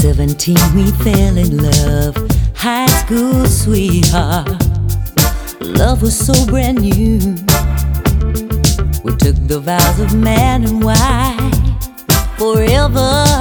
17 we fell in love, high school sweetheart. Love was so brand new. We took the vows of man and wife forever.